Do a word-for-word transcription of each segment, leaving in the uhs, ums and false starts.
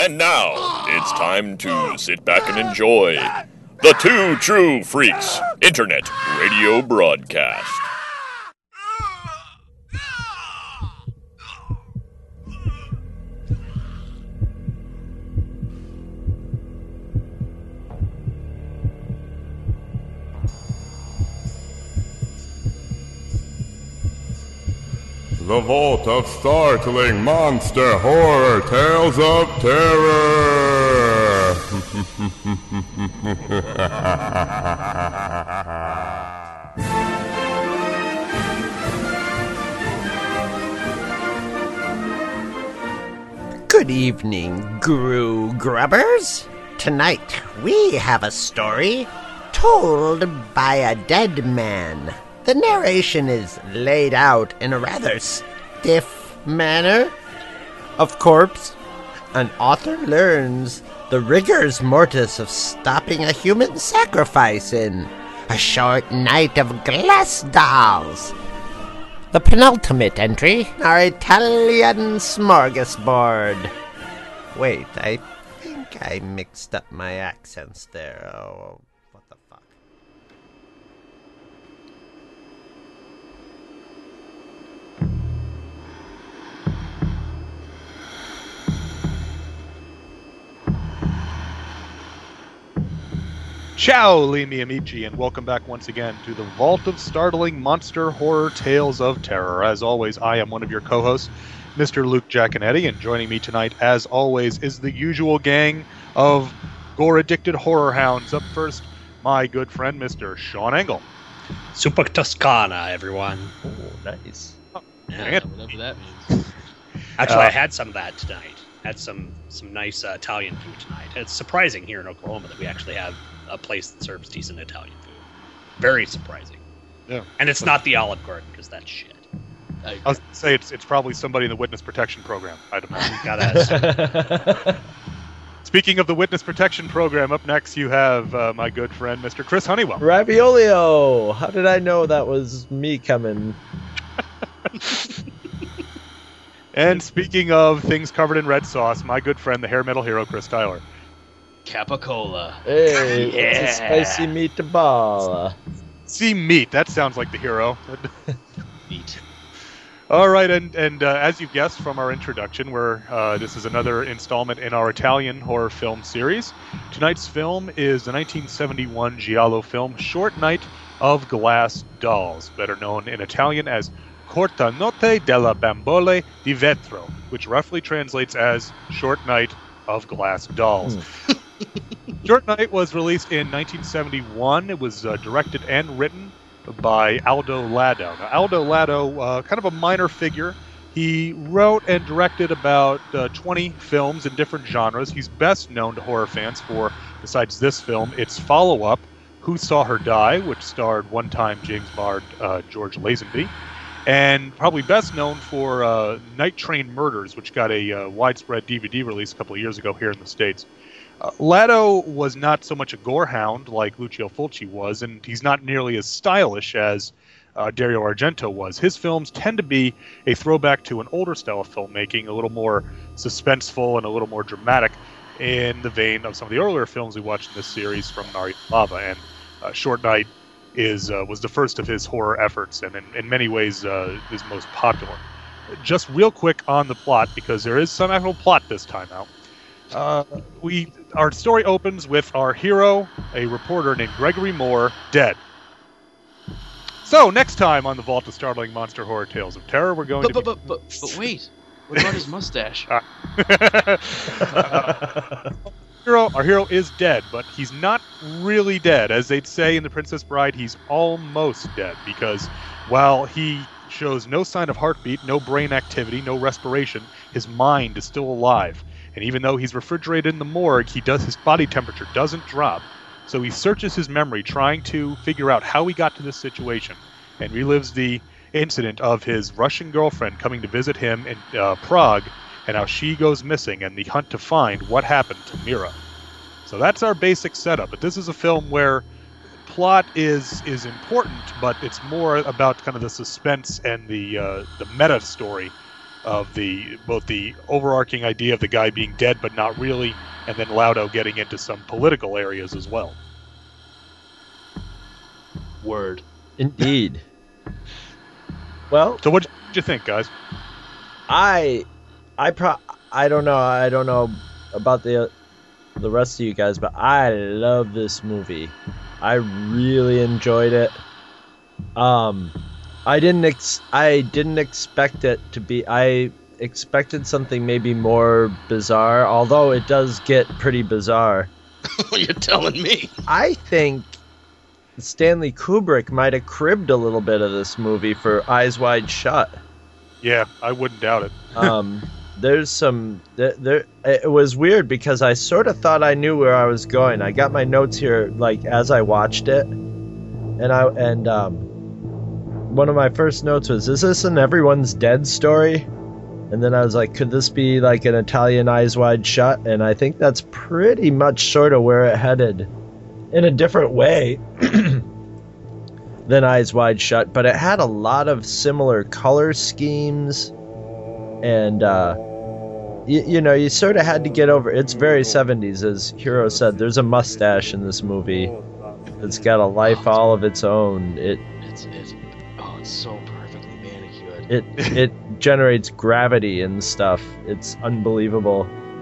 And now, it's time to sit back and enjoy the Two True Freaks Internet Radio Broadcast. The Vault of Startling Monster Horror Tales of Terror! Good evening, Gru Grubbers. Tonight we have a story told by a dead man. The narration is laid out in a rather stiff manner. Of course, an author learns the rigors mortis of stopping a human sacrifice in A Short Night of Glass Dolls. The penultimate entry, our Italian smorgasbord. Wait, I think I mixed up my accents there. Oh, what the fuck? Ciao, Lee Amici, and welcome back once again to the Vault of Startling Monster Horror Tales of Terror. As always, I am one of your co-hosts, Mister Luke Giaconetti, and joining me tonight, as always, is the usual gang of gore-addicted horror hounds. Up first, my good friend, Mister Sean Engel. Super Toscana, everyone. Oh, nice. Oh, Yeah, Whatever that means. Actually, Uh, I had some of that tonight. Had some some nice uh, Italian food tonight. It's surprising here in Oklahoma that we actually have a place that serves decent Italian food. Very surprising. Yeah. And it's not the Olive Garden, because that's shit. I I was going to say it's it's probably somebody in the Witness Protection Program, I'd imagine. Gotta Speaking of the Witness Protection Program, up next you have uh, my good friend, Mister Chris Honeywell. Raviolio! How did I know that was me coming? And speaking of things covered in red sauce, my good friend, the hair metal hero, Chris Tyler. Capicola. Hey, it's a Yeah. spicy meatball. See meat, that sounds like the hero. Meat. All right, and and uh, as you've guessed from our introduction, we're uh, this is another installment in our Italian horror film series. Tonight's film is the nineteen seventy-one giallo film Short Night of Glass Dolls, better known in Italian as Corta Notte delle Bambole di Vetro, which roughly translates as Short Night of Glass Dolls. Short Night was released in nineteen seventy-one. It was uh, directed and written by Aldo Lado. Now, Aldo Lado, uh, kind of a minor figure. He wrote and directed about uh, twenty films in different genres. He's best known to horror fans for, besides this film, its follow-up, Who Saw Her Die, which starred one-time James Bard uh, George Lazenby, and probably best known for uh, Night Train Murders, which got a uh, widespread D V D release a couple of years ago here in the States. Uh, Lado was not so much a gorehound like Lucio Fulci was, and he's not nearly as stylish as uh, Dario Argento was. His films tend to be a throwback to an older style of filmmaking, a little more suspenseful and a little more dramatic, in the vein of some of the earlier films we watched in this series from Mario Bava. And uh, Short Night is uh, was the first of his horror efforts, and in, in many ways uh, his most popular. Just real quick on the plot, because there is some actual plot this time out. Uh, we our story opens with our hero, a reporter named Gregory Moore, dead. So next time on the Vault of Startling Monster Horror Tales of Terror, we're going But to but be... but but, but wait, what about his mustache? Uh, hero, our hero is dead, but he's not really dead. As they'd say in The Princess Bride, he's almost dead, because while he shows no sign of heartbeat, no brain activity, no respiration, his mind is still alive. And even though he's refrigerated in the morgue, he does his body temperature doesn't drop. So he searches his memory, trying to figure out how he got to this situation, and relives the incident of his Russian girlfriend coming to visit him in uh, Prague, and how she goes missing, and the hunt to find what happened to Mira. So that's our basic setup. But this is a film where plot is is important, but it's more about kind of the suspense and the uh, the meta story of the both the overarching idea of the guy being dead but not really, and then Laudo getting into some political areas as well. Word. Indeed. Well, So what did you think, guys? I, I pro, I don't know. I don't know about the the rest of you guys, but I love this movie. I really enjoyed it. Um, I didn't ex- I didn't expect it to be. I expected something maybe more bizarre, although it does get pretty bizarre. You're telling me. I think Stanley Kubrick might have cribbed a little bit of this movie for Eyes Wide Shut. Yeah, I wouldn't doubt it. Um, there's some there, there. It was weird because I sort of thought I knew where I was going. I got my notes here like as I watched it, and I and um, one of my first notes was, "Is this an Everyone's Dead story?" And then I was like, "Could this be like an Italian Eyes Wide Shut?" And I think that's pretty much sort of where it headed, in a different way than Eyes Wide Shut, but it had a lot of similar color schemes, and uh, you, you know, you sort of had to get over. It's very seventies, as Hiro said. There's a mustache in this movie. It's got a life all of its own. It It's it's oh, it's so perfectly manicured. it it generates gravity and stuff. It's unbelievable.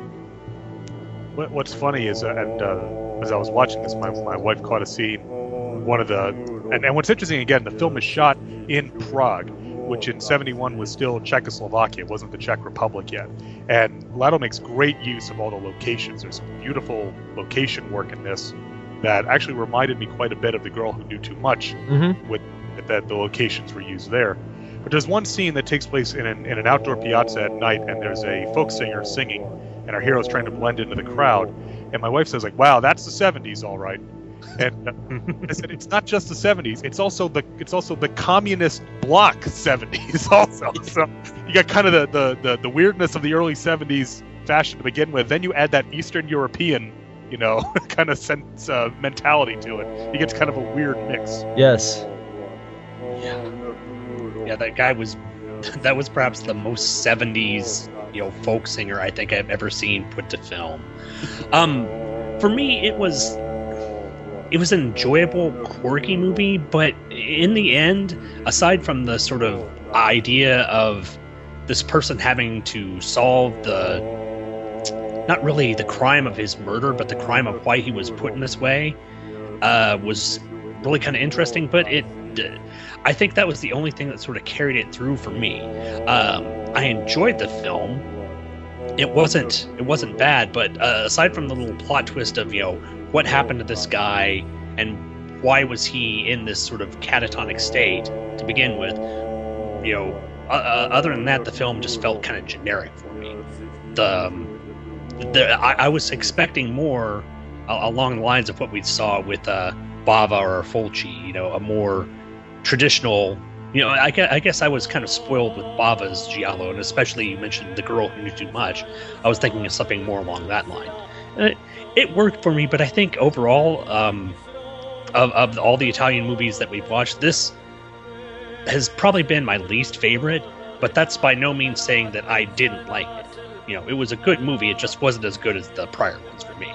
What, what's funny is, uh, and uh, as I was watching this, my, my wife caught a scene. One of the, and, and what's interesting again, the film is shot in Prague, which in seventy-one was still Czechoslovakia, it wasn't the Czech Republic yet. And Laudo makes great use of all the locations. There's some beautiful location work in this that actually reminded me quite a bit of The Girl Who Knew Too Much, Mm-hmm. with that the locations were used there. But there's one scene that takes place in an, in an outdoor piazza at night, and there's a folk singer singing, and our hero's trying to blend into the crowd. And my wife says, like, "Wow, that's the seventies, all right." And uh, I said, "It's not just the seventies; it's also the it's also the communist bloc seventies also." So you got kind of the, the, the, the weirdness of the early seventies fashion to begin with. Then you add that Eastern European, you know, kind of sense uh, mentality to it. You get kind of a weird mix. Yes. Yeah, that guy was that was perhaps the most seventies, you know, folk singer I think I've ever seen put to film. Um, for me, it was it was an enjoyable, quirky movie, but in the end, aside from the sort of idea of this person having to solve the not really the crime of his murder, but the crime of why he was put in this way, uh, was really kind of interesting. But it, I think that was the only thing that sort of carried it through for me. Um, I enjoyed the film. It wasn't it wasn't bad, but uh, aside from the little plot twist of, you know, what happened to this guy and why was he in this sort of catatonic state to begin with, you know, uh, other than that, the film just felt kind of generic for me. The, um, the I, I was expecting more uh, along the lines of what we saw with uh, Bava or Fulci, you know, a more traditional. You know, I guess, I guess I was kind of spoiled with Bava's Giallo, and especially you mentioned The Girl Who Knew Too Much. I was thinking of something more along that line. And it, it worked for me, but I think overall, um, of, of all the Italian movies that we've watched, this has probably been my least favorite, but that's by no means saying that I didn't like it. You know, it was a good movie, it just wasn't as good as the prior ones for me.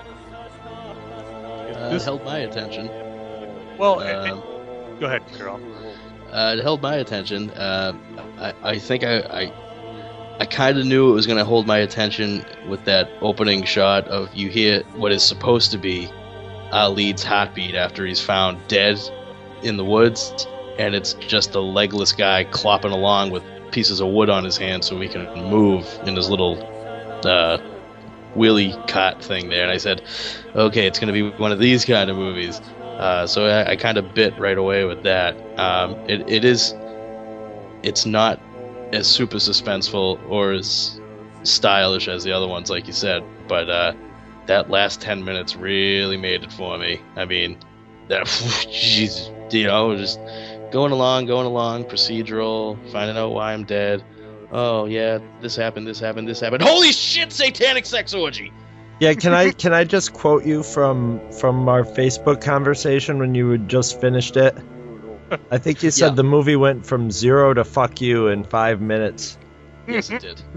Uh, it held my attention. Well, Um, go ahead, Carol. Uh, it held my attention. Uh, I, I think I, I, I kind of knew it was going to hold my attention with that opening shot of you hear what is supposed to be our lead's heartbeat after he's found dead in the woods, and it's just a legless guy clopping along with pieces of wood on his hand so he can move in his little uh, wheelie cart thing there. And I said, okay, it's going to be one of these kind of movies. Uh, so I, I kind of bit right away with that. Um, it, it is, it's not as super suspenseful or as stylish as the other ones, like you said. But uh, that last ten minutes really made it for me. I mean, that, jeez, you know, just going along, going along, procedural, finding out why I'm dead. Oh yeah, this happened, this happened, this happened. Holy shit, satanic sex orgy! Yeah, can I can I just quote you from from our Facebook conversation when you had just finished it? I think you said Yeah. the movie went from zero to fuck you in five minutes. Yes, it did.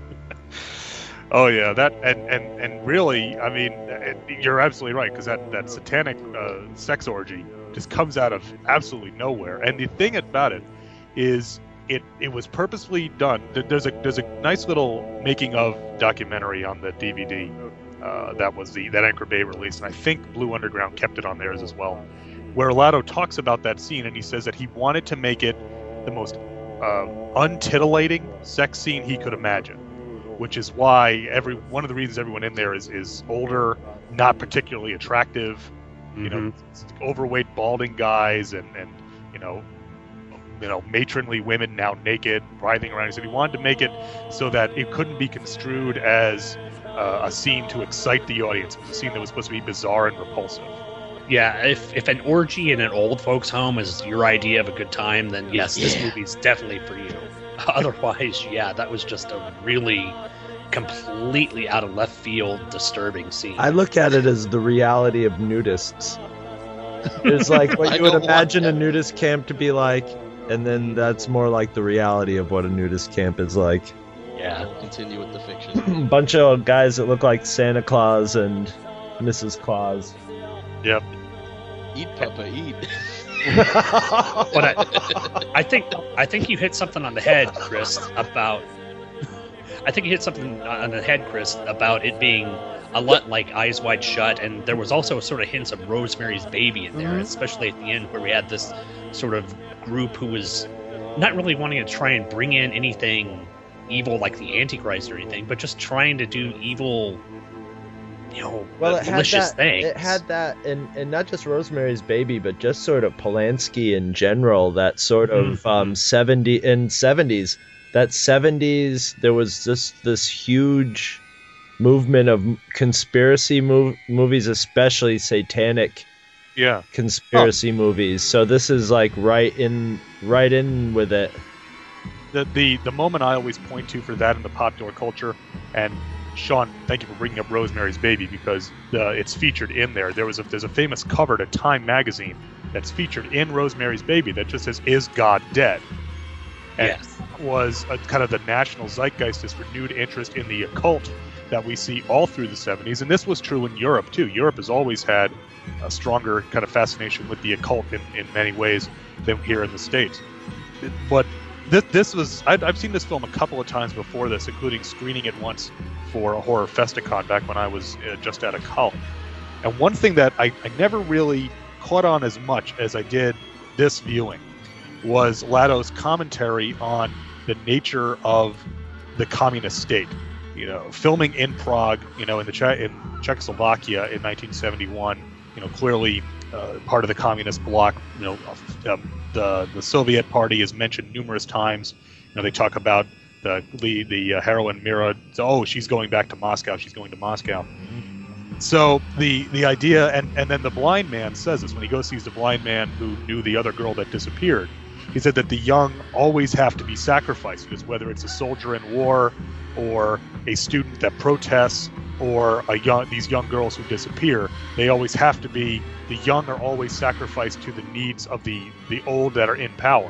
Oh yeah, that and and and really, I mean, it, you're absolutely right, because that that satanic uh, sex orgy just comes out of absolutely nowhere. And the thing about it is, it it was purposefully done. There- There's a there's a nice little making of documentary on the D V D. Uh, that was the that Anchor Bay release, and I think Blue Underground kept it on theirs as well, where Lado talks about that scene, and he says that he wanted to make it the most uh, untitillating sex scene he could imagine, which is why every one of the reasons everyone in there is is older, not particularly attractive, you know, overweight, balding guys, and and you know, you know, matronly women now naked, writhing around. He said he wanted to make it so that it couldn't be construed as uh, a scene to excite the audience. It was a scene that was supposed to be bizarre and repulsive. Yeah, if if an orgy in an old folks' home is your idea of a good time, then yes, this Yeah. movie's definitely for you. Otherwise, yeah, that was just a really completely out of left field, disturbing scene. I look at it as the reality of nudists. It's like what I you would don't want imagine a that. nudist camp to be like, and then that's more like the reality of what a nudist camp is like. yeah. Continue with the fiction. Bunch of guys that look like Santa Claus and Missus Claus. Yep. Eat, Papa, eat. But I, I think I think you hit something on the head, Chris, about I think you hit something on the head, Chris, about it being a lot like Eyes Wide Shut, and there was also sort of hints of Rosemary's Baby in there, Mhm. especially at the end where we had this sort of group who was not really wanting to try and bring in anything evil like the Antichrist or anything, but just trying to do evil, you know, Well, it had malicious that. things. It had that, and and not just Rosemary's Baby, but just sort of Polanski in general. That sort of um, seventy in seventies. That seventies, there was just this huge movement of conspiracy mov- movies, especially satanic Yeah. conspiracy movies. So this is like right in, right in with it. The, the the moment I always point to for that in the popular culture, and Sean, thank you for bringing up Rosemary's Baby, because uh, it's featured in there. There was a, there's a famous cover to Time magazine that's featured in Rosemary's Baby that just says, "Is God dead?" And Yes. was a, kind of the national zeitgeist, this renewed interest in the occult that we see all through the seventies, and this was true in Europe too. Europe has always had a stronger kind of fascination with the occult in, in many ways than here in the States. But this, this was I'd, I've seen this film a couple of times before this, including screening it once for a horror festicon back when I was uh, just out of college. And one thing that I, I never really caught on as much as I did this viewing was Lado's commentary on the nature of the communist state. You know, filming in Prague, you know, in the che- in Czechoslovakia in nineteen seventy-one, you know, clearly uh, part of the communist bloc. You know, um, the the Soviet Party is mentioned numerous times. You know, they talk about the the, the uh, heroine Mira. Oh, she's going back to Moscow. She's going to Moscow. So the the idea, and, and then the blind man says this when he goes sees the blind man who knew the other girl that disappeared. He said that the young always have to be sacrificed, because whether it's a soldier in war, or a student that protests, or a young these young girls who disappear, they always have to be. The young are always sacrificed to the needs of the the old that are in power.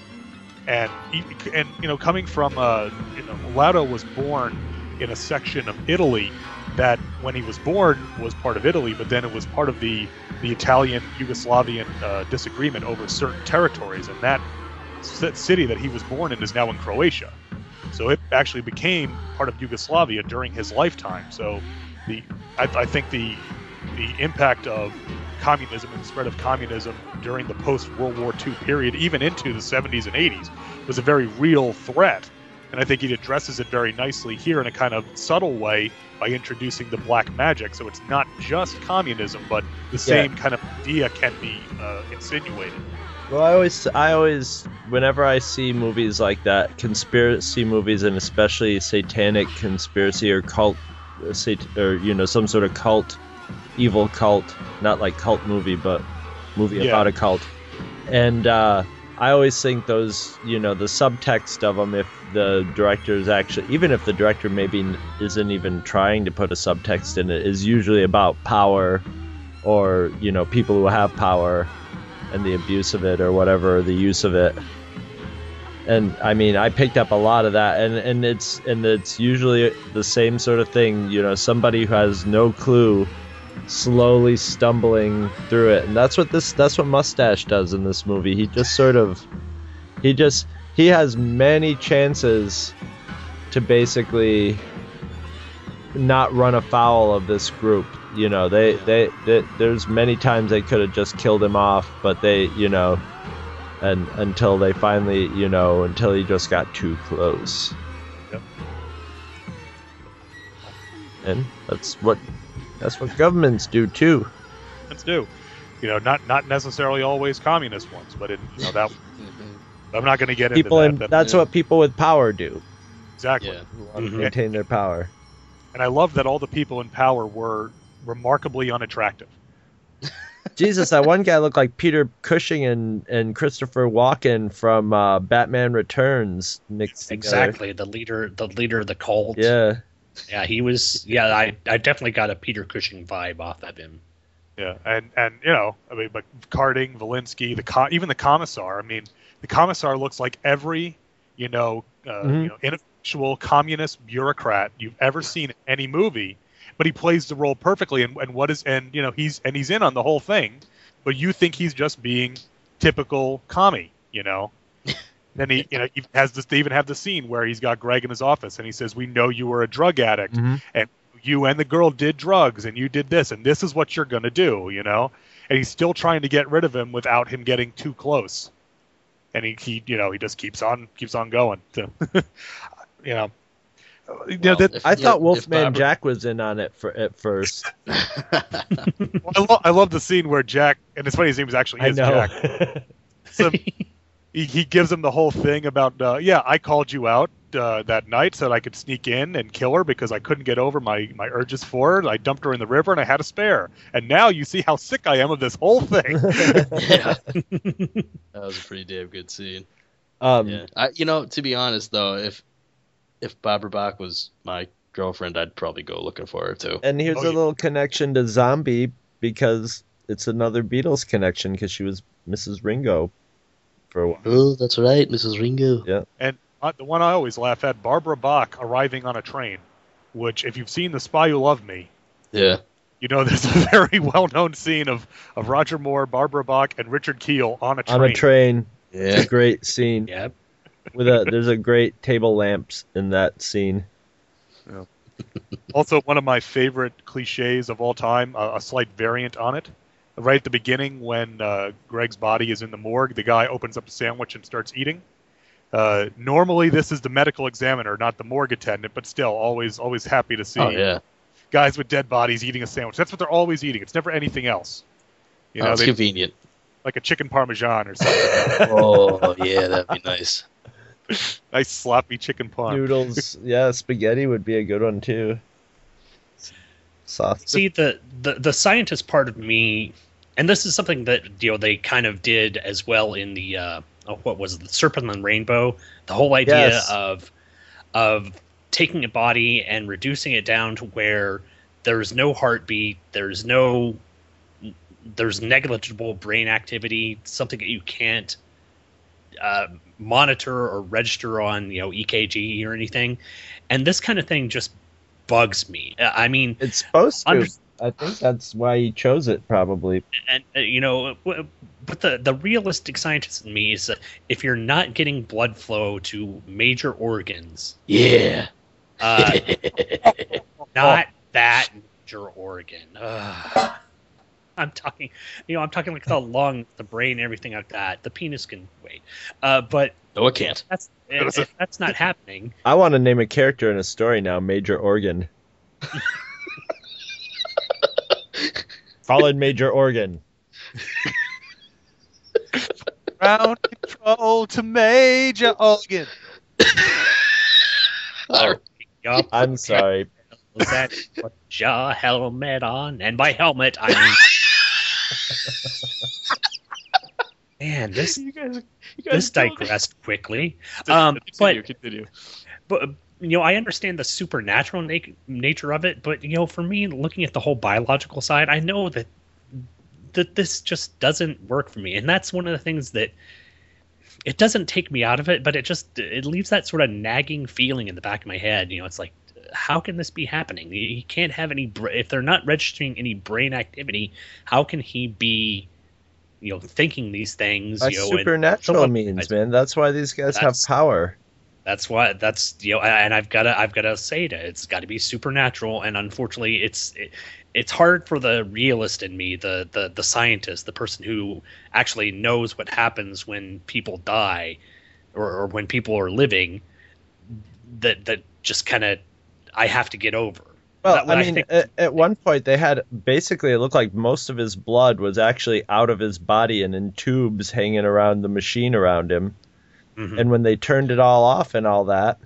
And and you know, coming from uh, you know, Lado was born in a section of Italy that, when he was born, was part of Italy, but then it was part of the the Italian Yugoslavian uh, disagreement over certain territories, and that c- city that he was born in is now in Croatia. So it actually became part of Yugoslavia during his lifetime. So the I, I think the the impact of communism and the spread of communism during the post-World War Two period, even into the seventies and eighties, was a very real threat. And I think he addresses it very nicely here in a kind of subtle way by introducing the black magic. So it's not just communism, but the same Yeah. kind of idea can be uh, insinuated. Well, I always, I always, whenever I see movies like that, conspiracy movies, and especially satanic conspiracy or cult, uh, sat- or you know, some sort of cult, evil cult, not like cult movie, but movie Yeah. about a cult. And uh, I always think those, you know, the subtext of them, if the director is actually, even if the director maybe n- isn't even trying to put a subtext in it, is usually about power, or you know, people who have power and the abuse of it, or whatever, the use of it. and I mean, I picked up a lot of that, and and it's and it's usually the same sort of thing. You know, somebody who has no clue, slowly stumbling through it, and that's what this that's what Mustache does in this movie. He just sort of, he just he has many chances to basically not run afoul of this group. You know, they, they, they there's many times they could have just killed him off, but they, you know, and until they finally, you know, until he just got too close. Yep. And that's what that's what governments do too. Let's do. You know, not not necessarily always communist ones, but in, you know that. I'm not going to get People into in, that. that's yeah. what people with power do. Exactly. Yeah. Who want to Mhm. maintain their power. And I love that all the people in power were remarkably unattractive. Jesus, that one guy looked like Peter Cushing and, and Christopher Walken from uh, Batman Returns mixed together. Exactly, the leader, the leader of the cult. Yeah. yeah, he was. Yeah, I, I definitely got a Peter Cushing vibe off of him. Yeah, and and you know, I mean, but Carding, Valinsky, the co- even the commissar. I mean, the commissar looks like every, you know, uh, Mhm. you know, ineffectual communist bureaucrat you've ever seen in any movie. But he plays the role perfectly, and, and what is and you know he's and he's in on the whole thing, but you think he's just being typical commie, you know. Then he, you know, he has this. They even have the scene where he's got Greg in his office, and he says, "We know you were a drug addict, Mhm. and you and the girl did drugs, and you did this, and this is what you're gonna do," you know. And he's still trying to get rid of him without him getting too close, and he, he you know, he just keeps on keeps on going. So, you know. You know, Well, that, if- I if- thought if Wolfman Barbara- Jack was in on it for at first. I, lo- I love the scene where Jack, and it's funny his name is actually I is know. Jack. So he, he gives him the whole thing about, uh, yeah, I called you out uh, that night so that I could sneak in and kill her because I couldn't get over my, my urges for her. I dumped her in the river and I had a spare. And now you see how sick I am of this whole thing. Yeah. That was a pretty damn good scene. um, Yeah. I, you know, to be honest though, if if Barbara Bach was my girlfriend, I'd probably go looking for her too. And here's Oh, a yeah. little connection to Zombie because it's another Beatles connection because she was Missus Ringo for a while. Oh, that's right, Missus Ringo. Yeah. And uh, the one I always laugh at, Barbara Bach arriving on a train, which if you've seen The Spy Who Loved Me, Yeah. you know there's a very well-known scene of, of Roger Moore, Barbara Bach, and Richard Keel on a train. On a train. Yeah. It's a great scene. Yeah, With a there's a great table lamps in that scene. Also, one of my favorite cliches of all time, uh, a slight variant on it. Right at the beginning, when uh, Greg's body is in the morgue, the guy opens up a sandwich and starts eating. Uh, normally, this is the medical examiner, not the morgue attendant, but still, always, always happy to see Oh yeah. guys with dead bodies eating a sandwich. That's what they're always eating. It's never anything else. You Oh, know, it's they, convenient. like a chicken parmesan or something. Oh yeah, that'd be nice. Nice sloppy chicken parm. Noodles, yeah, spaghetti would be a good one too. Soft. see the, the the scientist part of me, and this is something that you know they kind of did as well in the uh, oh, what was it, the Serpent and Rainbow, the whole idea Yes. of of taking a body and reducing it down to where there's no heartbeat, there's no there's negligible brain activity, something that you can't uh, monitor or register on, you know, E K G or anything, and this kind of thing just bugs me. Uh, I mean, It's supposed to. Under- I think that's why he chose it, probably. and uh, you know, w- but the the realistic scientist in me is that if you're not getting blood flow to major organs, Yeah. uh, not that major organ. Ugh. I'm talking, you know, I'm talking like the lung, the brain, everything like that. The penis can wait, uh, but No, it can't. that's if, if that's not happening. I want to name a character in a story now, Major Organ. Fallen Major Organ. Ground control to Major Organ. All right. Yup, I'm sorry. was that put your helmet on? And by helmet, I mean. Man, this You guys, you guys this killed it. digressed quickly. Um, continue, but continue. but you know, I understand the supernatural na- nature of it, but you know, for me, looking at the whole biological side, I know that that this just doesn't work for me, and that's one of the things that it doesn't take me out of it, but it just it leaves that sort of nagging feeling in the back of my head. You know, it's like, how can this be happening? He can't have any bra- if they're not registering any brain activity. How can he be, you know, thinking these things? By you know, supernatural and, means, man. That's why these guys have power. That's why. That's you know, and I've got to I've got to say it. It's got to be supernatural, and unfortunately, it's it, it's hard for the realist in me, the the the scientist, the person who actually knows what happens when people die, or, or when people are living. That that just kind of. I have to get over. Well, that, I mean, I think, at, at one point they had basically it looked like most of his blood was actually out of his body and in tubes hanging around the machine around him. Mm-hmm. And when they turned it all off and all that,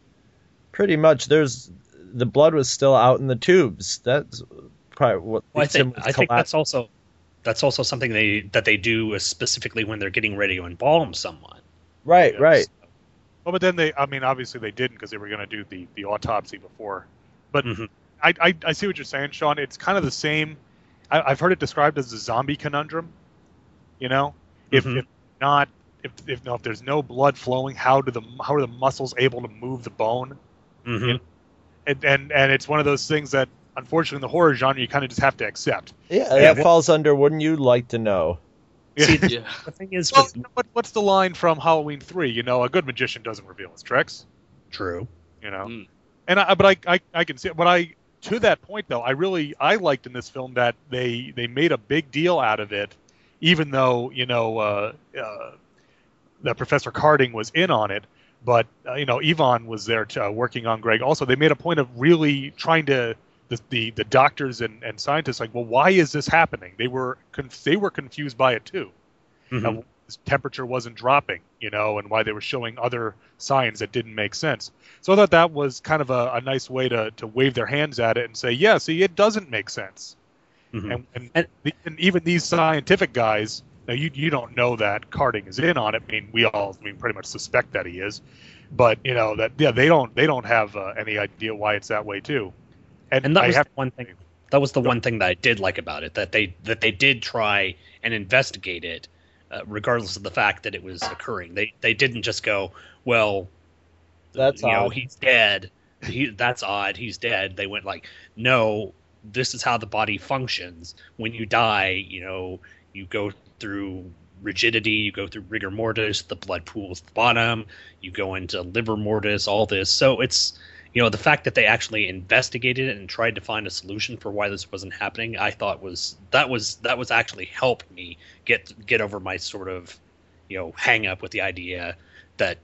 pretty much there's the blood was still out in the tubes. That's probably what well, I think. I think that's also that's also something they that they do specifically when they're getting ready to embalm someone. Right, yes. right. Well, but then they, I mean, obviously they didn't because they were going to do the, the autopsy before. But mm-hmm. I, I I see what you're saying, Sean. It's kind of the same. I, I've heard it described as the zombie conundrum. You know, if, mm-hmm. if not, if if no, if there's no blood flowing, how do the how are the muscles able to move the bone? Mm-hmm. You know? and, and and it's one of those things that, unfortunately, in the horror genre, you kind of just have to accept. Yeah, that yeah, falls well, under. Wouldn't you like to know? See, the, yeah. the thing is, well, with, what, what's the line from Halloween three? You know, a good magician doesn't reveal his tricks. True. You know, mm. and I, but I, I, I can see it. But I, to that point though, I really, I liked in this film that they, they made a big deal out of it, even though you know, uh, uh, that Professor Carding was in on it. But uh, you know, Yvonne was there to, uh, working on Greg. Also, they made a point of really trying to. The, the the doctors and, and scientists like, well, why is this happening? They were conf- they were confused by it too. Mm-hmm. Uh, his temperature wasn't dropping, you know, and why they were showing other signs that didn't make sense. So I thought that was kind of a, a nice way to, to wave their hands at it and say, yeah, see, it doesn't make sense. Mm-hmm. And, and, and, the, and even these scientific guys, now you you don't know that Carding is in on it. I mean, we all, I mean, pretty much suspect that he is, but you know that yeah, they don't they don't have uh, any idea why it's that way too. And, and that I was have, one thing. That was the one thing that I did like about it, that they that they did try and investigate it, uh, regardless of the fact that it was occurring. They they didn't just go, well, that's you odd. know, he's dead. He that's odd. He's dead. They went like, no, this is how the body functions. When you die, you know, you go through rigidity, you go through rigor mortis, the blood pools at the bottom, you go into livor mortis, all this. So it's. You know, the fact that they actually investigated it and tried to find a solution for why this wasn't happening, I thought was that was that was actually helped me get get over my sort of, you know, hang up with the idea that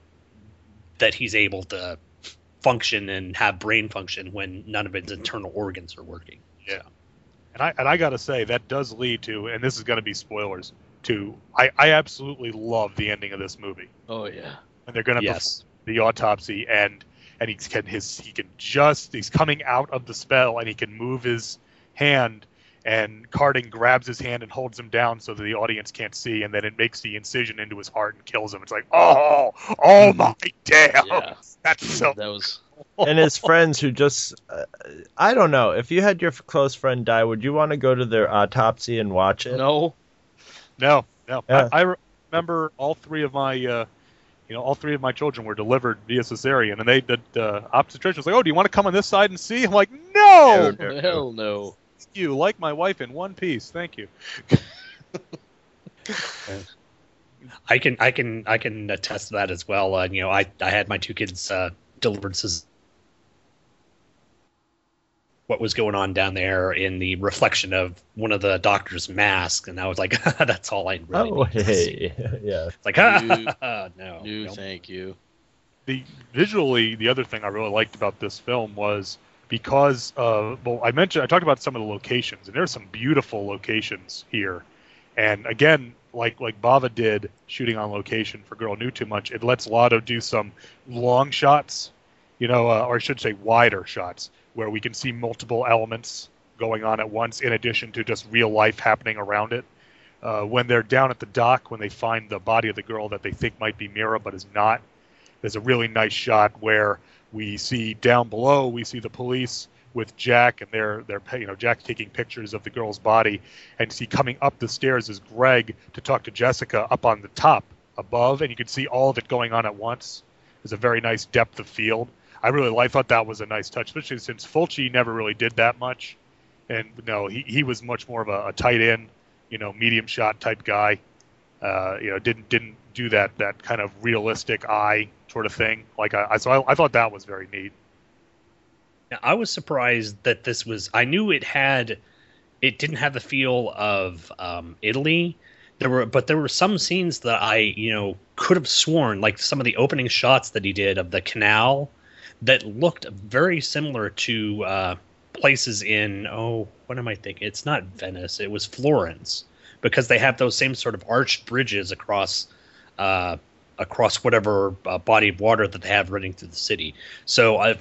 that he's able to function and have brain function when none of his internal organs are working. Yeah, so. and I and I gotta say that does lead to, and this is gonna be spoilers, to I, I absolutely love the ending of this movie. Oh yeah, and they're gonna yes. perform the autopsy and. And he can his he can just he's coming out of the spell and he can move his hand and Carding grabs his hand and holds him down so that the audience can't see, and then it makes the incision into his heart and kills him. It's like oh oh my damn yeah. That's so that was and his friends who just uh, I don't know, if you had your close friend die, would you want to go to their autopsy and watch it? No no no yeah. I, I remember all three of my uh You know, all three of my children were delivered via cesarean, and they the uh, obstetrician was like, "Oh, do you want to come on this side and see?" I'm like, "No, no, no. hell no." You like my wife in one piece, thank you. I can, I can, I can attest to that as well. Uh, you know, I, I had my two kids uh, delivered ces- what was going on down there in the reflection of one of the doctor's masks, and I was like, that's all I really oh, need to hey. see. Yeah. It's like, no, no, no, no, thank you. The visually, the other thing I really liked about this film was because uh, well, I mentioned I talked about some of the locations, and there's some beautiful locations here. And again, like like Bava did shooting on location for Girl Knew Too Much, it lets Lotto do some long shots, you know, uh, or I should say wider shots, where we can see multiple elements going on at once in addition to just real life happening around it. Uh, when they're down at the dock, when they find the body of the girl that they think might be Mira but is not, there's a really nice shot where we see down below, we see the police with Jack, and they're, they're you know, Jack taking pictures of the girl's body, and see coming up the stairs is Greg to talk to Jessica up on the top above, and you could see all of it going on at once. There's a very nice depth of field. I really I thought that was a nice touch, especially since Fulci never really did that much. And no, he, he was much more of a, a tight end, you know, medium shot type guy. Uh, you know, didn't didn't do that that kind of realistic eye sort of thing. Like I, I so I, I thought that was very neat. Now, I was surprised that this was. I knew it had. It didn't have the feel of um, Italy. There were, but there were some scenes that I, you know, could have sworn, like some of the opening shots that he did of the canal, that looked very similar to uh, places in. Oh, what am I thinking? It's not Venice. It was Florence, because they have those same sort of arched bridges across, uh, across whatever uh, body of water that they have running through the city. So I,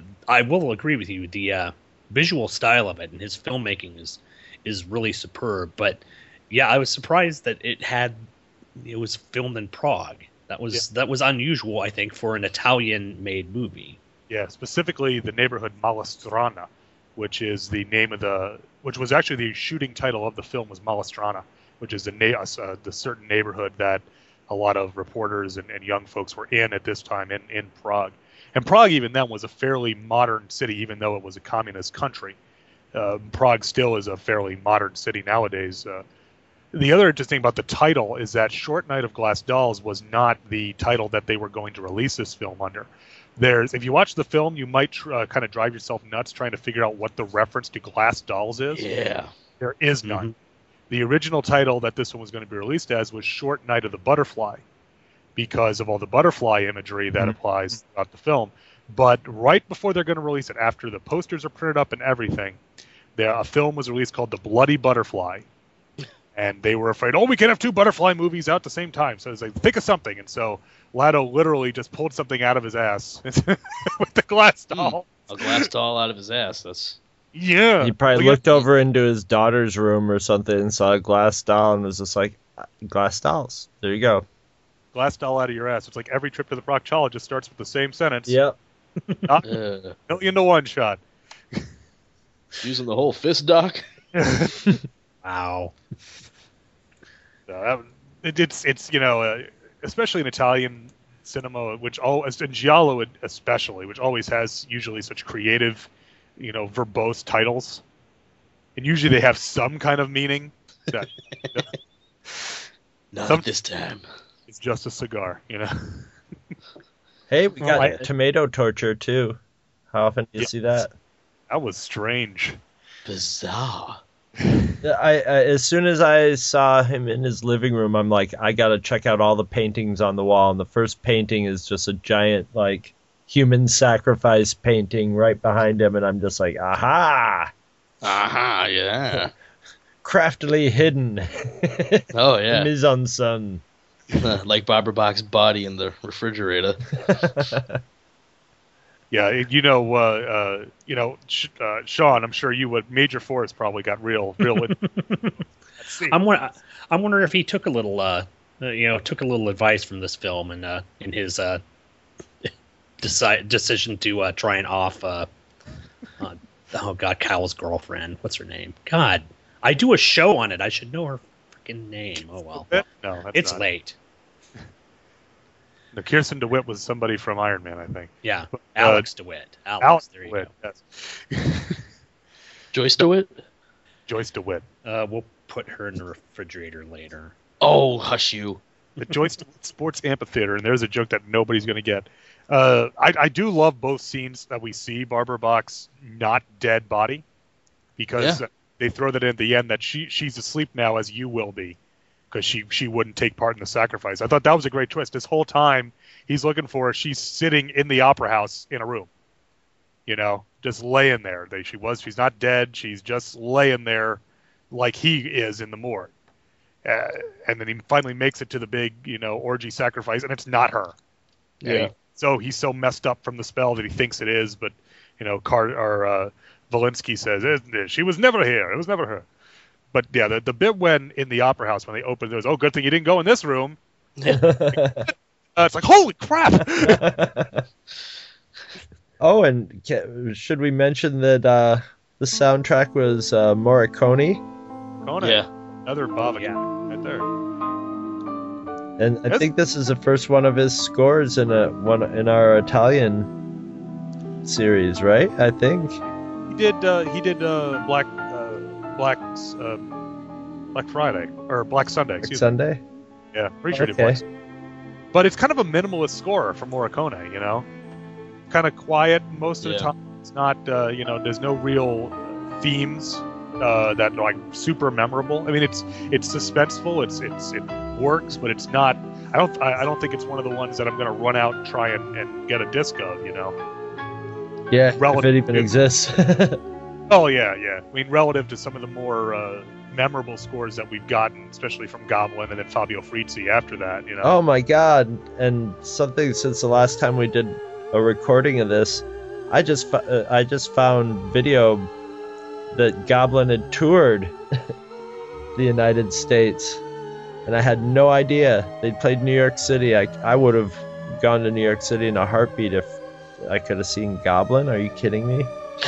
I will agree with you. The uh, visual style of it and his filmmaking is is really superb. But yeah, I was surprised that it had it was filmed in Prague. That was yeah. that was unusual, I think, for an Italian-made movie. Yeah, specifically the neighborhood Malastrana, which is the name of the which was actually the shooting title of the film was Malastrana, which is the na- uh, the certain neighborhood that a lot of reporters and, and young folks were in at this time in, in Prague. And Prague even then was a fairly modern city, even though it was a communist country. Uh, Prague still is a fairly modern city nowadays. Uh, the other interesting thing about the title is that Short Night of Glass Dolls was not the title that they were going to release this film under. There's, if you watch the film, you might tr- uh, kind of drive yourself nuts trying to figure out what the reference to Glass Dolls is. Yeah. There is none. Mm-hmm. The original title that this one was going to be released as was Short Night of the Butterfly, because of all the butterfly imagery that mm-hmm. applies throughout the film. But right before they're going to release it, after the posters are printed up and everything, there a film was released called The Bloody Butterfly. And they were afraid, oh, we can't have two butterfly movies out at the same time. So it's like, think of something. And so Lado literally just pulled something out of his ass with the glass doll. Mm, a glass doll out of his ass. That's yeah. He probably well, looked yeah. over into his daughter's room or something and saw a glass doll and was just like, glass dolls. There you go. Glass doll out of your ass. It's like every trip to the proctologist starts with the same sentence. Yep. Not uh, million to one shot. Using the whole fist, Doc? Wow. So that, it, it's, it's you know, uh, especially in Italian cinema, which all, in Giallo especially, which always has usually such creative, you know, verbose titles. And usually they have some kind of meaning. That, that Not some, at this time. It's just a cigar, you know. Hey, we got oh, I, tomato torture, too. How often do you yeah, see that? That was strange. Bizarre. I, I as soon as I saw him in his living room, I'm like, I gotta check out all the paintings on the wall. And the first painting is just a giant, like, human sacrifice painting right behind him. And I'm just like, aha! Aha, yeah. Craftily hidden. Oh, yeah. Mise en scène. Uh, like Barbara Bach's body in the refrigerator. Yeah, you know, uh, uh, you know, uh, Sean. I'm sure you would. Major Forrest probably got real, real. I'm wondering. I'm wondering if he took a little, uh, you know, took a little advice from this film and uh, in his uh, decide decision to uh, try and off. Uh, uh, oh God, Kyle's girlfriend. What's her name? God, I do a show on it. I should know her freaking name. Oh well. No, that's it's not. late. No, Kirsten DeWitt was somebody from Iron Man, I think. Yeah, Alex uh, DeWitt. Alex, Alex there you DeWitt, go. Yes. Joyce DeWitt? Joyce DeWitt. Uh, we'll put her in the refrigerator later. Oh, hush you. The Joyce DeWitt Sports Amphitheater, and there's a joke that nobody's going to get. Uh, I, I do love both scenes that we see Barbara Bach's not dead body, because yeah. they throw that in at the end that she she's asleep now as you will be. Because she, she wouldn't take part in the sacrifice. I thought that was a great twist. This whole time he's looking for her, she's sitting in the opera house in a room. You know, just laying there. They, she was, she's not dead. She's just laying there like he is in the morgue. Uh, and then he finally makes it to the big, you know, orgy sacrifice, and it's not her. Yeah. He, so he's so messed up from the spell that he thinks it is, but, you know, Car- or uh, Valinsky says, she was never here. It was never her. But yeah, the, the bit when in the opera house when they open doors, oh, good thing you didn't go in this room. uh, it's like, holy crap! Oh, and can, should we mention that uh, the soundtrack was uh, Morricone? Morricone, yeah, another Bava, yeah, right there. And I Yes. think this is the first one of his scores in a one in our Italian series, right? I think. He did. Uh, he did uh, Black uh, Black uh, Black Friday or Black Sunday. Next Excuse me. Sunday. Yeah, pretty sure he Okay. did Black. But it's kind of a minimalist score for Morricone. You know, kind of quiet most of Yeah. the time. It's not. Uh, you know, there's no real themes uh, that are like super memorable. I mean, it's it's suspenseful. It's it's it works, but it's not. I don't. I, I don't think it's one of the ones that I'm going to run out and try and, and get a disc of. You know. Yeah, if Relative it even to- exists. Oh yeah, yeah. I mean, relative to some of the more uh, memorable scores that we've gotten, especially from Goblin and then Fabio Frizzi after that. You know. Oh my god! And something since the last time we did a recording of this, I just fo- uh, I just found video that Goblin had toured the United States, and I had no idea they'd played New York City. I I would have gone to New York City in a heartbeat if I could have seen Goblin. Are you kidding me?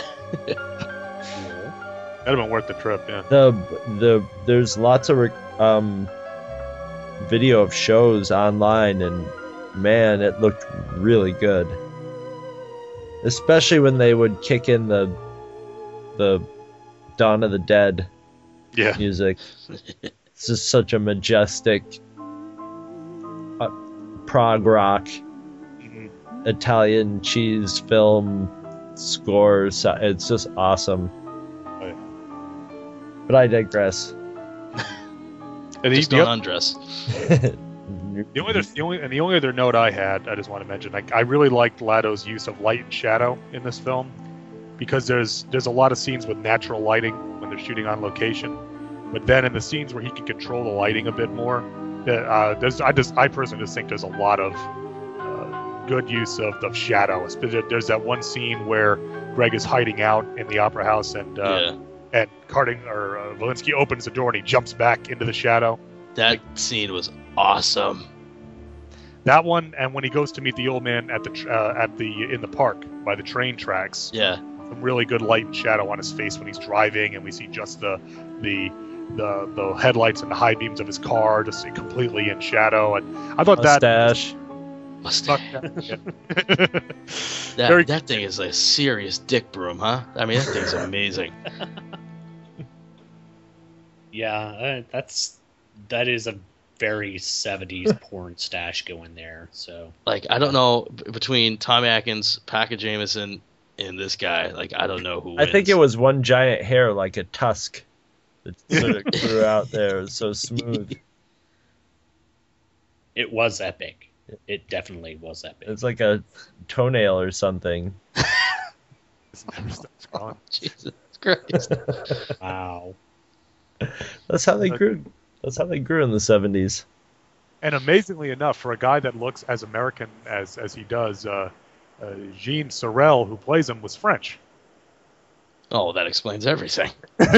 That'd have been worth the trip. Yeah. The the there's lots of rec- um video of shows online, and man, it looked really good. Especially when they would kick in the the Dawn of the Dead Yeah. music. It's just such a majestic uh, prog rock Mhm. Italian cheese film score. So it's just awesome. Oh, yeah. But I digress. And the, Just the, don't oth- undress. the only other, the only and the only other note I had, I just want to mention, like, I really liked Lado's use of light and shadow in this film, because there's there's a lot of scenes with natural lighting when they're shooting on location, but then in the scenes where he can control the lighting a bit more, uh, there's I just I personally just think there's a lot of uh, good use of, of shadow. There's that one scene where Greg is hiding out in the opera house, and uh, Yeah. and Carding or uh, Valinsky opens the door and he jumps back into the shadow. That scene was awesome. That one, and when he goes to meet the old man at the tr- uh, at the in the park by the train tracks, Yeah. some really good light and shadow on his face when he's driving, and we see just the the the, the headlights and the high beams of his car just completely in shadow. And I thought Mustache. Mustache. that That, Very- that thing is a serious dick broom, huh? I mean, that thing's amazing. Yeah, uh, that's that is a very seventies porn stash going there. So Like, I don't know, b- between Tom Atkins, Packer Jameson, and this guy, like, I don't know who I wins. think it was one giant hair like a tusk that sort of grew out there. It was so smooth. it was epic. It definitely was epic. It's like a toenail or something. never stops growing. Jesus Christ. Wow. That's how they grew. That's how they grew in the seventies. And amazingly enough, for a guy that looks as American as as he does, uh, uh, Jean Sorel, who plays him, was French. Oh, that explains everything.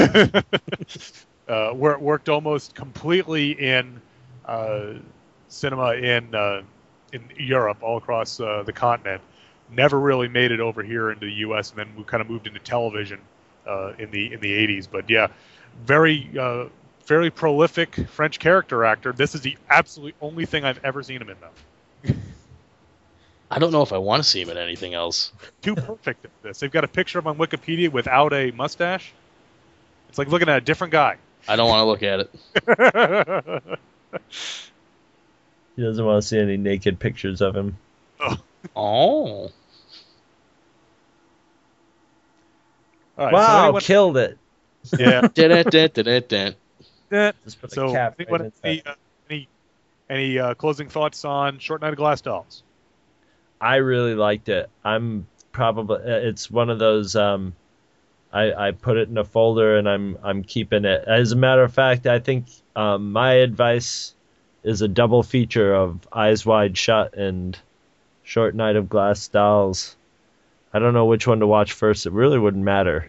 uh, wor- worked almost completely in uh, cinema in uh, in Europe, all across uh, the continent. Never really made it over here into the U S, and then we kind of moved into television uh, in the in the eighties. But yeah, very uh, very prolific French character actor. This is the absolute only thing I've ever seen him in, though. I don't know if I want to see him in anything else. Too perfect at this. They've got a picture of him on Wikipedia without a mustache. It's like looking at a different guy. I don't want to look at it. He doesn't want to see any naked pictures of him. Oh. All right, so Wow, anyone- killed it. yeah. Dun-dun-dun-dun-dun. Eh, Just put a So, cap anyone, right any inside. uh, any, any uh, closing thoughts on Short Night of Glass Dolls? I really liked it. I'm probably it's one of those. Um, I I put it in a folder and I'm I'm keeping it. As a matter of fact, I think um, my advice is a double feature of Eyes Wide Shut and Short Night of Glass Dolls. I don't know which one to watch first. It really wouldn't matter.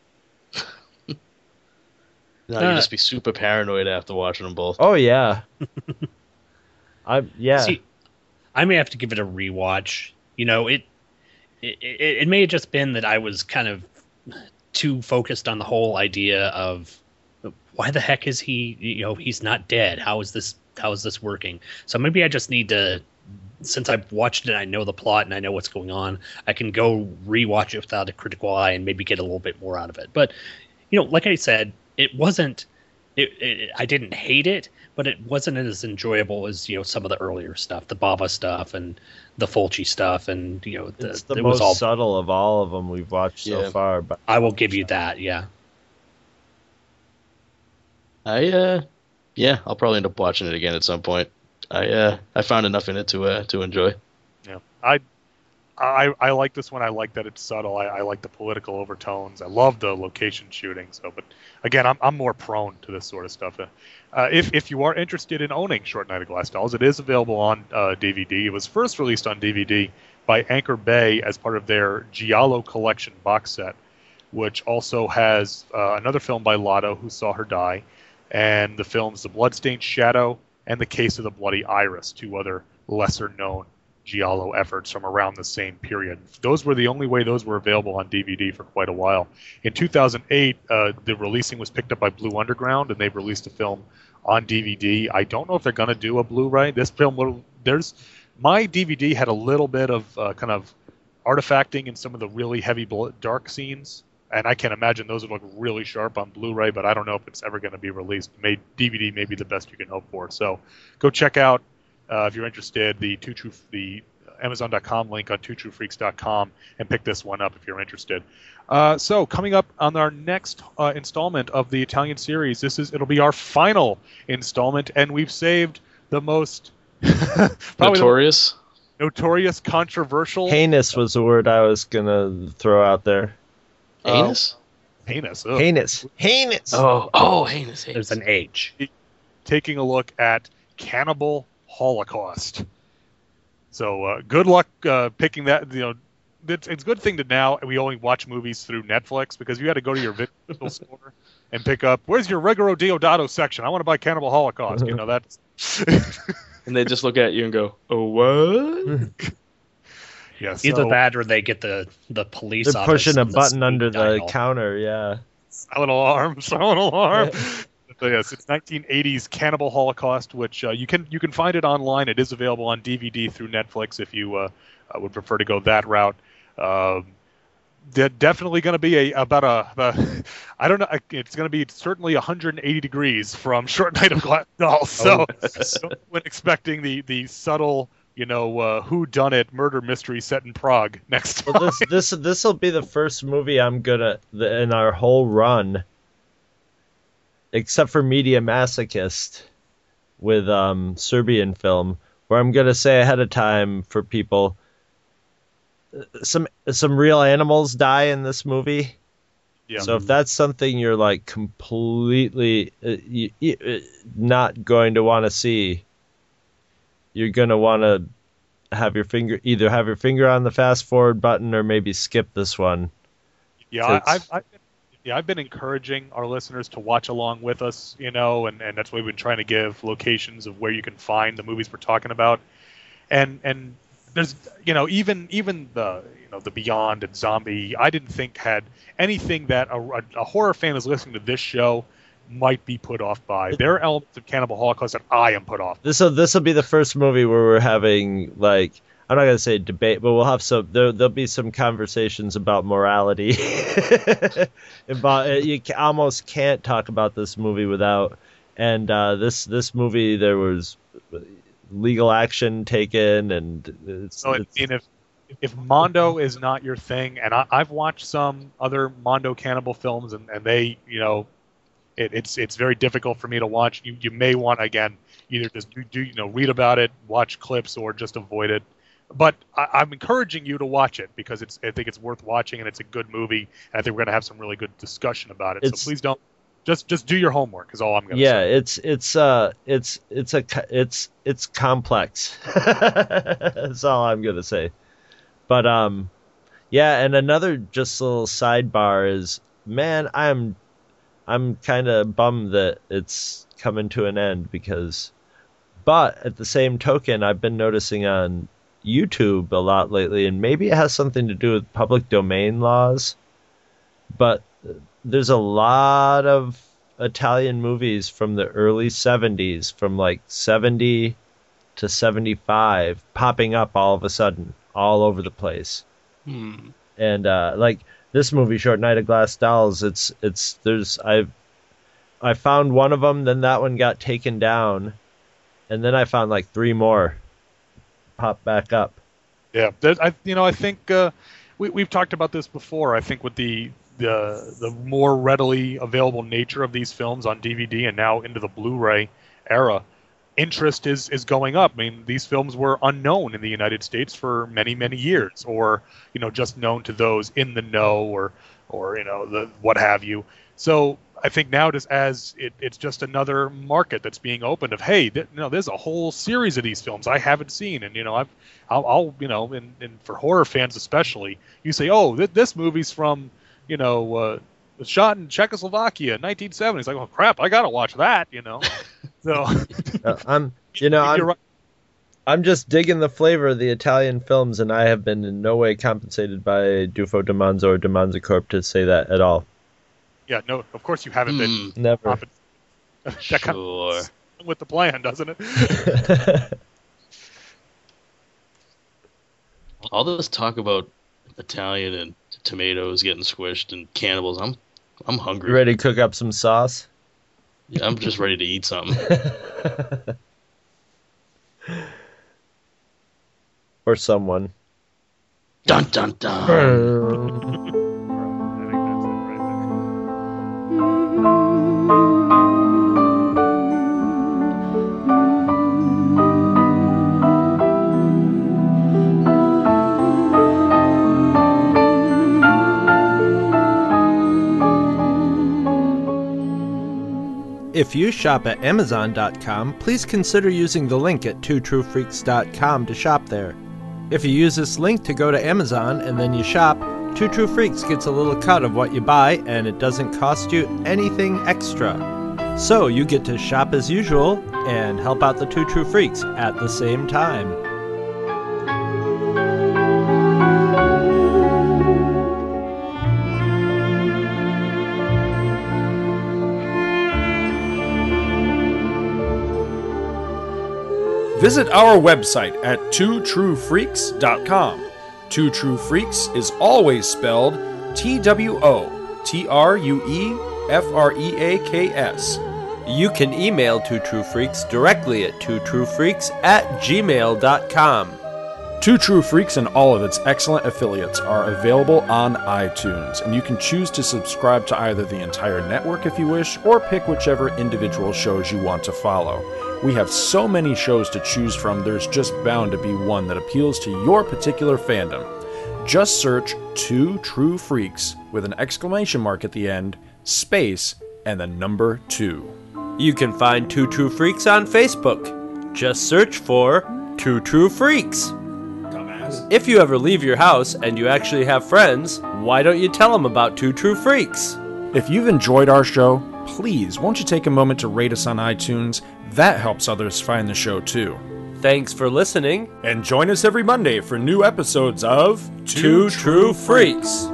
No, you'd just be super paranoid after watching them both. Oh yeah. I yeah. See, I may have to give it a rewatch. You know, it, it it it may have just been that I was kind of too focused on the whole idea of why the heck is he? You know, he's not dead. How is this how is this working? So maybe I just need to, since I've watched it, I know the plot and I know what's going on, I can go rewatch it without a critical eye and maybe get a little bit more out of it. But, you know, like I said, it wasn't, it, it, I didn't hate it, but it wasn't as enjoyable as, you know, some of the earlier stuff, the Bava stuff and the Fulci stuff. And, you know, the, It's the it most was all, subtle of all of them we've watched Yeah. so far. But I will give you that. Yeah. I uh, yeah, I'll probably end up watching it again at some point. I uh, I found enough in it to uh, to enjoy. Yeah, I, I, I like this one. I like that it's subtle. I, I like the political overtones. I love the location shooting. So, but again, I'm I'm more prone to this sort of stuff. Uh, if if you are interested in owning Short Night of Glass Dolls, it is available on uh, D V D. It was first released on D V D by Anchor Bay as part of their Giallo Collection box set, which also has uh, another film by Lotto, Who Saw Her Die, and the films The Bloodstained Shadow and The Case of the Bloody Iris, two other lesser-known Giallo efforts from around the same period. Those were the only way those were available on D V D for quite a while. In two thousand eight, uh, the releasing was picked up by Blue Underground, and they've released a film on D V D. I don't know if they're going to do a Blu-ray. This film, will, there's my D V D had a little bit of uh, kind of artifacting in some of the really heavy blood, dark scenes, and I can imagine those would look really sharp on Blu-ray, but I don't know if it's ever going to be released. May, D V D may be the best you can hope for. So go check out, uh, if you're interested, the two true the Amazon dot com link on two true freaks dot com and pick this one up if you're interested. Uh, so coming up on our next uh, installment of the Italian series, this is it'll be our final installment, and we've saved the most probably Notorious. the notorious, controversial, heinous was the word I was gonna throw out there. Anus? heinous, ugh. Heinous. Heinous. Oh, oh, heinous. heinous. There's an H. taking a look at Cannibal Holocaust. So uh, good luck uh, picking that. You know, it's, it's a good thing that now we only watch movies through Netflix, because you had to go to your video store and pick up, where's your Regaro Diodato section? I want to buy Cannibal Holocaust. You know, that's... And they just look at you and go, "Oh, what?" yeah, so, Either that or they get the, the police They're office pushing a and the button speed under the dial. counter. Yeah. silent alarm, silent alarm. So yes, it's nineteen eighties Cannibal Holocaust, which uh, you can you can find it online. It is available on D V D through Netflix if you uh, uh, would prefer to go that route. Um, de- definitely going to be a about a, a I don't know. It's going to be certainly one hundred eighty degrees from Short Night of Glass Dolls. So so when expecting the the subtle, you know, uh, who done it murder mystery set in Prague next time. Well, this this this will be the first movie I'm gonna the, in our whole run, except for Media Masochist with um, Serbian film, where I'm gonna say ahead of time for people, some some real animals die in this movie. Yeah. So if that's something you're like completely uh, you, you, uh, not going to want to see, you're gonna want to have your finger either have your finger on the fast forward button or maybe skip this one. Yeah, I, I've, I've been, yeah, I've been encouraging our listeners to watch along with us, you know, and, and that's why we've been trying to give locations of where you can find the movies we're talking about, and and there's you know even even the you know the Beyond and Zombie I didn't think had anything that a, a, a horror fan is listening to this show might be put off by. There are elements of Cannibal Holocaust that I am put off. This will this will be the first movie where we're having like I'm not gonna say debate, but we'll have some. There, there'll be some conversations about morality. About you ca- almost can't talk about this movie without. And uh, this this movie there was legal action taken, and it's, So I it's mean, if if Mondo is not your thing, and I, I've watched some other Mondo cannibal films, and, and they, you know, it, it's it's very difficult for me to watch. You you may want again either just do, do you know read about it, watch clips, or just avoid it. But I, I'm encouraging you to watch it because it's I think it's worth watching, and it's a good movie, and I think we're gonna have some really good discussion about it. It's- so please don't just just do your homework is all I'm gonna yeah, say. it's it's uh it's it's a co- it's it's complex. That's all I'm gonna say. But um, yeah, and another just little sidebar is, man, I'm I'm kind of bummed that it's coming to an end because, but at the same token, I've been noticing on YouTube a lot lately, and maybe it has something to do with public domain laws, but there's a lot of Italian movies from the early seventies, from like seventy to seventy-five, popping up all of a sudden, all over the place. Hmm. And uh, like this movie, Short Night of Glass Dolls, it's it's there's I I found one of them, then that one got taken down, and then I found like three more pop back up. Yeah, there's, I you know I think uh, we we've talked about this before. I think with the the the more readily available nature of these films on D V D and now into the Blu-ray era, interest is is going up. I mean, these films were unknown in the United States for many many years, or you know just known to those in the know, or or you know the what have you. So I think now just as it, it's just another market that's being opened of, hey, th- you know, there's a whole series of these films I haven't seen, and you know I've I'll, I'll you know and, and for horror fans especially, you say, oh, th- this movie's from you know, uh, shot in Czechoslovakia, nineteen seventy. It's like, oh crap, I gotta watch that, you know. So uh, I'm, you know, I'm, right. I'm just digging the flavor of the Italian films, and I have been in no way compensated by Dufo D'Manzo or D'Manzo Corp to say that at all. Yeah, no, of course you haven't been. Mm, Never. Compensated. That sure. kind of with the plan, doesn't it? All this talk about Italian and tomatoes getting squished and cannibals, I'm I'm hungry. You ready to cook up some sauce? Yeah, I'm just ready to eat something. Or someone. Dun dun dun. I think that's it If you shop at Amazon dot com, please consider using the link at two true freaks dot com to shop there. If you use this link to go to Amazon and then you shop, Two True Freaks gets a little cut of what you buy, and it doesn't cost you anything extra. So you get to shop as usual and help out the Two True Freaks at the same time. Visit our website at two true freaks dot com. Two True Freaks is always spelled T W O T R U E F R E A K S. You can email Two True Freaks directly at two true freaks at gmail dot com. Two True Freaks and all of its excellent affiliates are available on iTunes, and you can choose to subscribe to either the entire network if you wish, or pick whichever individual shows you want to follow. We have so many shows to choose from, there's just bound to be one that appeals to your particular fandom. Just search Two True Freaks with an exclamation mark at the end, space, and the number two. You can find Two True Freaks on Facebook. Just search for Two True Freaks. If you ever leave your house and you actually have friends, why don't you tell them about Two True Freaks? If you've enjoyed our show, please won't you take a moment to rate us on iTunes? That helps others find the show too. Thanks for listening, and join us every Monday for new episodes of Two True Freaks.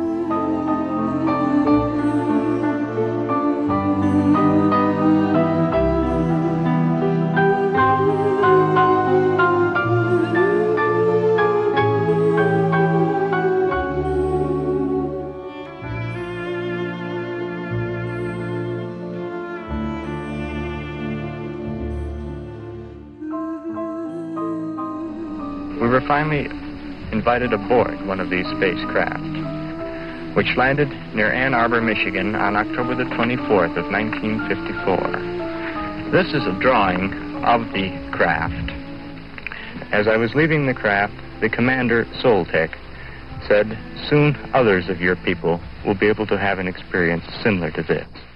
We were finally invited aboard one of these spacecraft, which landed near Ann Arbor, Michigan on October the twenty-fourth of nineteen fifty-four. This is a drawing of the craft. As I was leaving the craft, the commander, Soltec, said, "Soon others of your people will be able to have an experience similar to this."